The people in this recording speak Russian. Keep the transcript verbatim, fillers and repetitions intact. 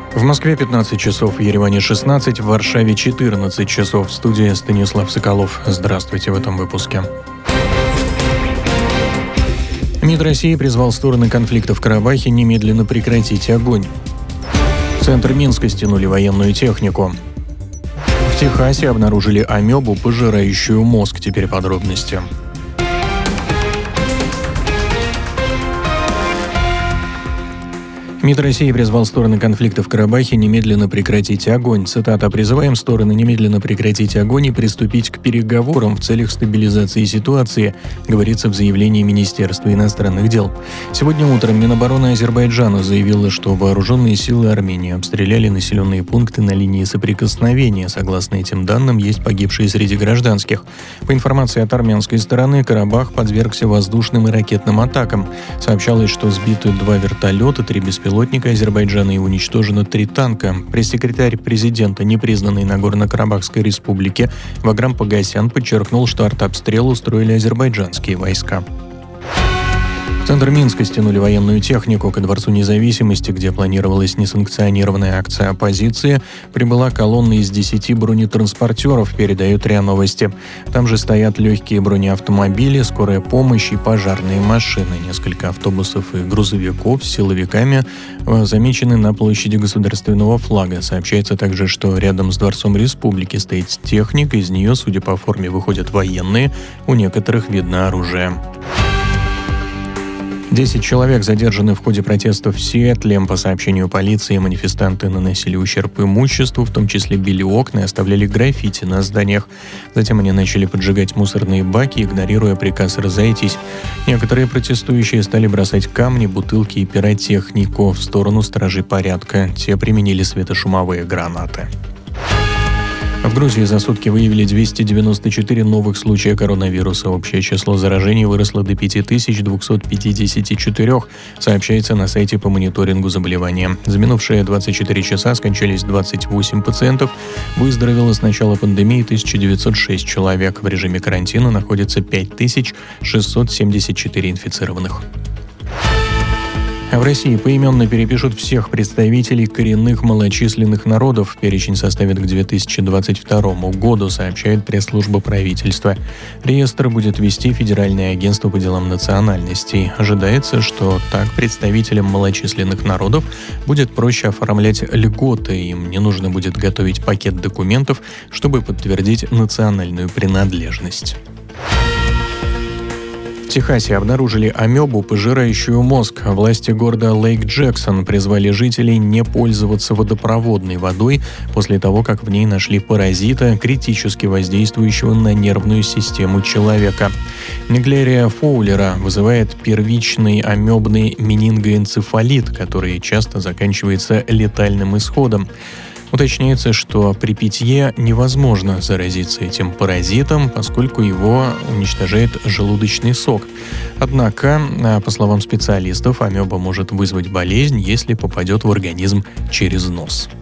В Москве пятнадцать часов, в Ереване шестнадцать, в Варшаве четырнадцать часов. В студии Станислав Соколов. Здравствуйте в этом выпуске. МИД России призвал стороны конфликта в Карабахе немедленно прекратить огонь. В центр Минска стянули военную технику. В Техасе обнаружили амебу, пожирающую мозг. Теперь подробности. МИД России призвал стороны конфликта в Карабахе немедленно прекратить огонь. Цитата: «Призываем стороны немедленно прекратить огонь и приступить к переговорам в целях стабилизации ситуации», говорится в заявлении Министерства иностранных дел. Сегодня утром Минобороны Азербайджана заявило, что вооруженные силы Армении обстреляли населенные пункты на линии соприкосновения. Согласно этим данным, есть погибшие среди гражданских. По информации от армянской стороны, Карабах подвергся воздушным и ракетным атакам. Сообщалось, что сбиты два вертолета, три беспилотника Азербайджана и уничтожено три танка. Пресс-секретарь президента непризнанной Нагорно-Карабахской республики Ваграм Погосян подчеркнул, что артобстрел устроили азербайджанские войска. В центр Минска стянули военную технику. Ко Дворцу независимости, где планировалась несанкционированная акция оппозиции, прибыла колонна из десяти бронетранспортеров, передают РИА Новости. Там же стоят легкие бронеавтомобили, скорая помощь и пожарные машины. Несколько автобусов и грузовиков с силовиками замечены на площади Государственного флага. Сообщается также, что рядом с Дворцом Республики стоит техника, из нее, судя по форме, выходят военные, у некоторых видно оружие. Десять человек задержаны в ходе протестов в Сиэтле. По сообщению полиции, манифестанты наносили ущерб имуществу, в том числе били окна и оставляли граффити на зданиях. Затем они начали поджигать мусорные баки, игнорируя приказ разойтись. Некоторые протестующие стали бросать камни, бутылки и пиротехнику в сторону стражей порядка. Те применили светошумовые гранаты. В Грузии за сутки выявили двести девяносто четыре новых случая коронавируса. Общее число заражений выросло до пять тысяч двести пятьдесят четыре, сообщается на сайте по мониторингу заболевания. За минувшие двадцать четыре часа скончались двадцать восемь пациентов. Выздоровело с начала пандемии тысяча девятьсот шесть человек. В режиме карантина находится пять тысяч шестьсот семьдесят четыре инфицированных. В России поименно перепишут всех представителей коренных малочисленных народов. Перечень составит к две тысячи двадцать второму году, сообщает пресс-служба правительства. Реестр будет вести Федеральное агентство по делам национальностей. Ожидается, что так представителям малочисленных народов будет проще оформлять льготы. Им не нужно будет готовить пакет документов, чтобы подтвердить национальную принадлежность. В Техасе обнаружили амебу, пожирающую мозг. Власти города Лейк-Джексон призвали жителей не пользоваться водопроводной водой после того, как в ней нашли паразита, критически воздействующего на нервную систему человека. Неглерия фоулера вызывает первичный амебный менингоэнцефалит, который часто заканчивается летальным исходом. Уточняется, что при питье невозможно заразиться этим паразитом, поскольку его уничтожает желудочный сок. Однако, по словам специалистов, амеба может вызвать болезнь, если попадет в организм через нос.